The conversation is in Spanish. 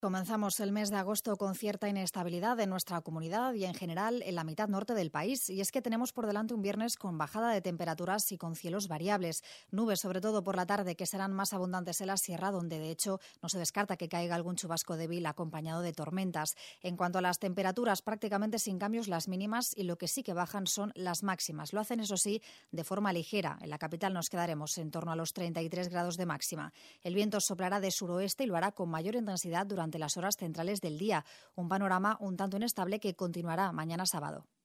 Comenzamos el mes de agosto con cierta inestabilidad en nuestra comunidad y en general en la mitad norte del país. Y es que tenemos por delante un viernes con bajada de temperaturas y con cielos variables. Nubes, sobre todo por la tarde, que serán más abundantes en la sierra, donde de hecho no se descarta que caiga algún chubasco débil acompañado de tormentas. En cuanto a las temperaturas, prácticamente sin cambios las mínimas, y lo que sí que bajan son las máximas. Lo hacen, eso sí, de forma ligera. En la capital nos quedaremos en torno a los 33 grados de máxima. El viento soplará de suroeste y lo hará con mayor intensidad durante las horas centrales del día. Un panorama un tanto inestable que continuará mañana sábado.